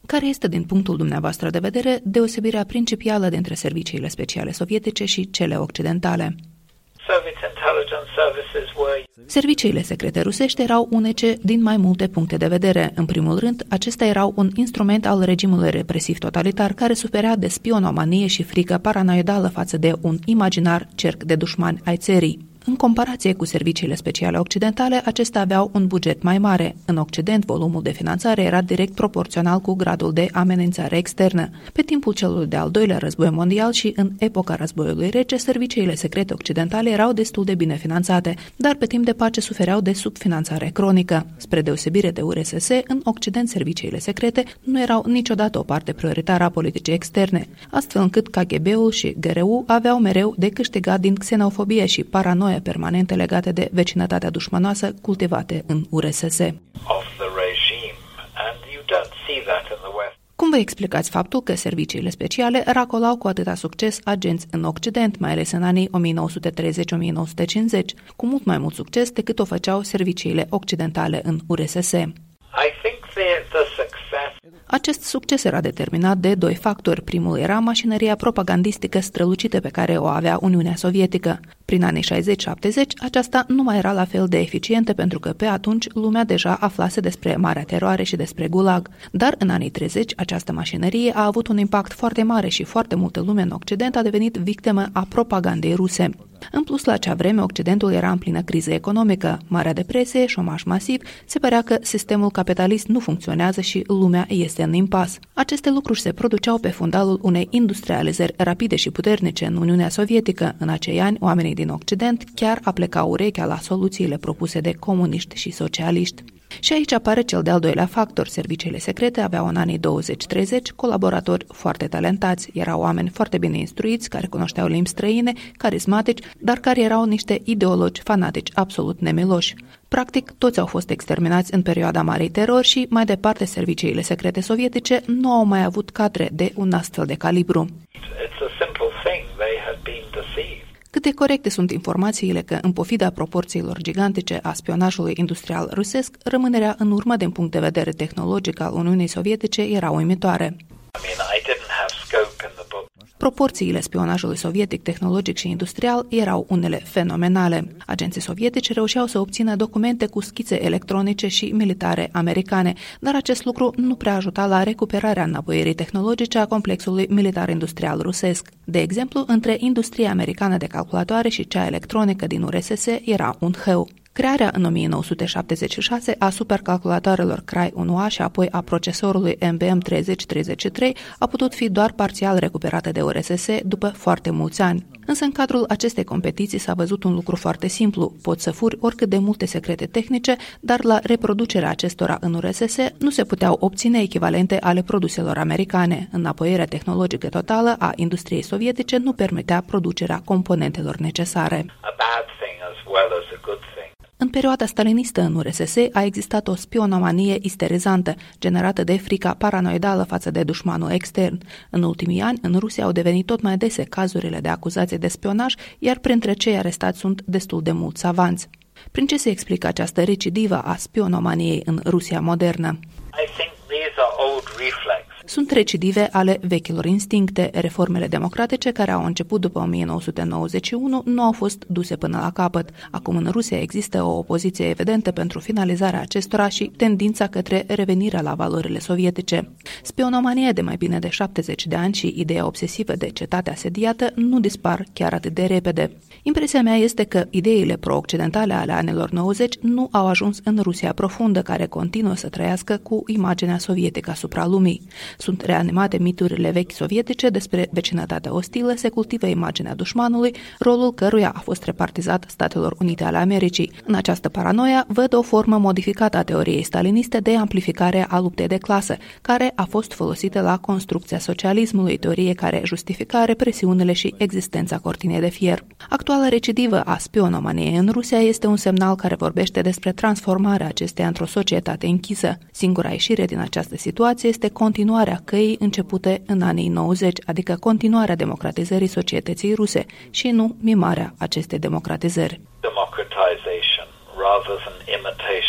Care este, din punctul dumneavoastră de vedere, deosebirea principială dintre serviciile speciale sovietice și cele occidentale? Serviciile secrete rusești erau unice din mai multe puncte de vedere. În primul rând, acestea erau un instrument al regimului represiv totalitar care suferea de spionomanie și frică paranoidală față de un imaginar cerc de dușmani ai țării. În comparație cu serviciile speciale occidentale, acestea aveau un buget mai mare. În Occident, volumul de finanțare era direct proporțional cu gradul de amenințare externă. Pe timpul celui de-al doilea război mondial și în epoca războiului rece, serviciile secrete occidentale erau destul de bine finanțate, dar pe timp de pace sufereau de subfinanțare cronică. Spre deosebire de URSS, în Occident serviciile secrete nu erau niciodată o parte prioritară a politicii externe, astfel încât KGB-ul și GRU aveau mereu de câștigat din xenofobie și paranoia permanente legate de vecinătatea dușmanoasă cultivate în URSS. Cum vă explicați faptul că serviciile speciale racolau cu atâta succes agenți în Occident, mai ales în anii 1930-1950, cu mult mai mult succes decât o făceau serviciile occidentale în URSS? Acest succes era determinat de doi factori. Primul era mașinăria propagandistică strălucită pe care o avea Uniunea Sovietică. Prin anii 60-70, aceasta nu mai era la fel de eficientă pentru că pe atunci lumea deja aflase despre Marea Teroare și despre Gulag. Dar în anii 30, această mașinărie a avut un impact foarte mare și foarte multă lume în Occident a devenit victimă a propagandei ruse. În plus, la acea vreme, Occidentul era în plină criză economică, Marea Depresie, șomaj masiv, se părea că sistemul capitalist nu funcționează și lumea este în impas. Aceste lucruri se produceau pe fundalul unei industrializări rapide și puternice în Uniunea Sovietică. În acei ani, oamenii din Occident chiar aplecau urechea la soluțiile propuse de comuniști și socialiști. Și aici apare cel de-al doilea factor. Serviciile secrete aveau în anii 20-30 colaboratori foarte talentați. Erau oameni foarte bine instruiți, care cunoșteau limbi străine, carismatici, dar care erau niște ideologi fanatici absolut nemiloși. Practic, toți au fost exterminați în perioada Marei Terori și, mai departe, serviciile secrete sovietice nu au mai avut cadre de un astfel de calibru. Cât de corecte sunt informațiile că, în pofida proporțiilor gigantice a spionajului industrial rusesc, rămânerea în urmă din punct de vedere tehnologic al Uniunii Sovietice era uimitoare. Proporțiile spionajului sovietic, tehnologic și industrial erau unele fenomenale. Agenții sovietici reușeau să obțină documente cu schițe electronice și militare americane, dar acest lucru nu prea ajuta la recuperarea înapoierii tehnologice a complexului militar-industrial rusesc. De exemplu, între industria americană de calculatoare și cea electronică din URSS era un hău. Crearea în 1976 a supercalculatoarelor Cray 1A și apoi a procesorului MBM 3033 a putut fi doar parțial recuperată de URSS după foarte mulți ani. Însă în cadrul acestei competiții s-a văzut un lucru foarte simplu. Poți să furi oricât de multe secrete tehnice, dar la reproducerea acestora în URSS nu se puteau obține echivalente ale produselor americane. Înapoierea tehnologică totală a industriei sovietice nu permitea producerea componentelor necesare. În perioada stalinistă în URSS a existat o spionomanie isterizantă, generată de frica paranoidală față de dușmanul extern. În ultimii ani, în Rusia au devenit tot mai dese cazurile de acuzație de spionaj, iar printre cei arestați sunt destul de mulți savanți. Prin ce se explică această recidivă a spionomaniei în Rusia modernă? Sunt recidive ale vechilor instincte. Reformele democratice care au început după 1991 nu au fost duse până la capăt. Acum în Rusia există o opoziție evidentă pentru finalizarea acestora și tendința către revenirea la valorile sovietice. Spionomania de mai bine de 70 de ani și ideea obsesivă de cetate asediată nu dispar chiar atât de repede. Impresia mea este că ideile pro-occidentale ale anilor 90 nu au ajuns în Rusia profundă, care continuă să trăiască cu imaginea sovietică asupra lumii. Sunt reanimate miturile vechi sovietice despre vecinătatea ostilă, se cultivă imaginea dușmanului, rolul căruia a fost repartizat Statelor Unite ale Americii. În această paranoia văd o formă modificată a teoriei staliniste de amplificare a luptei de clasă, care a fost folosită la construcția socialismului, teorie care justifica represiunile și existența cortinei de fier. Actuala recidivă a spionomaniei în Rusia este un semnal care vorbește despre transformarea acesteia într-o societate închisă. Singura ieșire din această situație este continuarea căii începute în anii 90, adică continuarea democratizării societății ruse și nu mimarea acestei democratizări.